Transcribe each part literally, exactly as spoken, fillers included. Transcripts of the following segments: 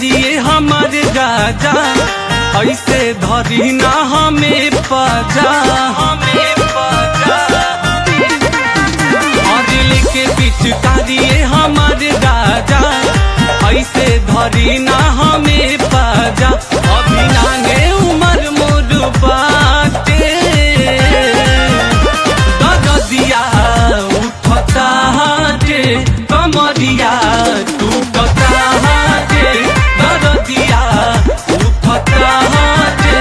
पिचकारिए हमारे राजा, ऐसे धरी ना हमें पजा हमें पजा। अदिल के पिचकारिए हमारे राजा, ऐसे धरी ना हमें पजा। अभी नांगे उमर मोर बाटे, दरदिया उठता हाटे, कमरिया टूटता हाटे, दरदिया उठता हाटे।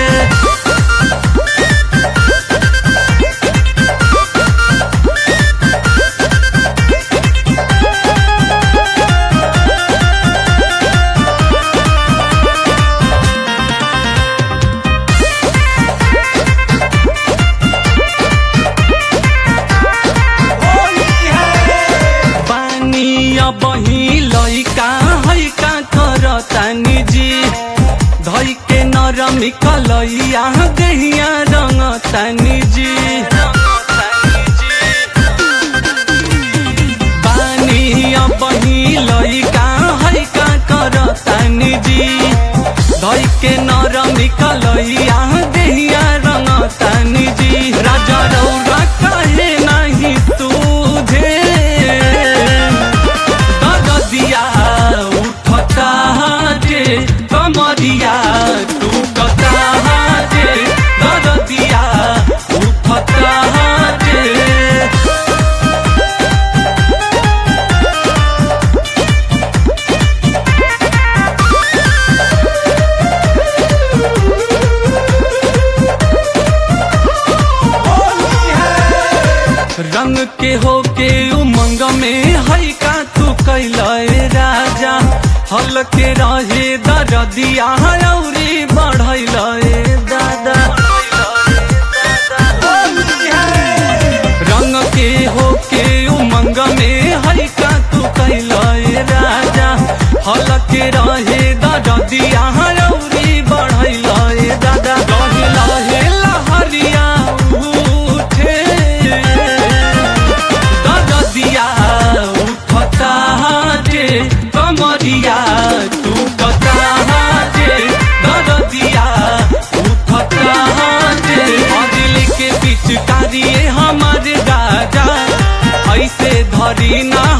बही लइका है का करतानी जी, धई के नरम कलैया दहिया रंगतानी जी। बानी बही लइका है का करतानी जी, धई के नरम कलैया दहिया रंगतानी जी। राजा रौरा कहे नहीं तुझे, उठता हाटे, कमरिया टूटता हाटे, दरदिया उठता हाटे। रंग के होके उमंग में है का तू कैलए राजा, हल के रहे दरदिया औरी बढ़ैलए दादा। रंग के होके उमंग में है का तू कैलए राजा, हल के रहे दरदिया औरी बढ़ैलए दादा। लहे लहे लहरिया उठे, दरदिया उठता हाटे, कमरिया टूटता हाटे, दरदिया उठता हाटे। अदिल के पिचकारिए हमारे राजा, ऐसे धरी ना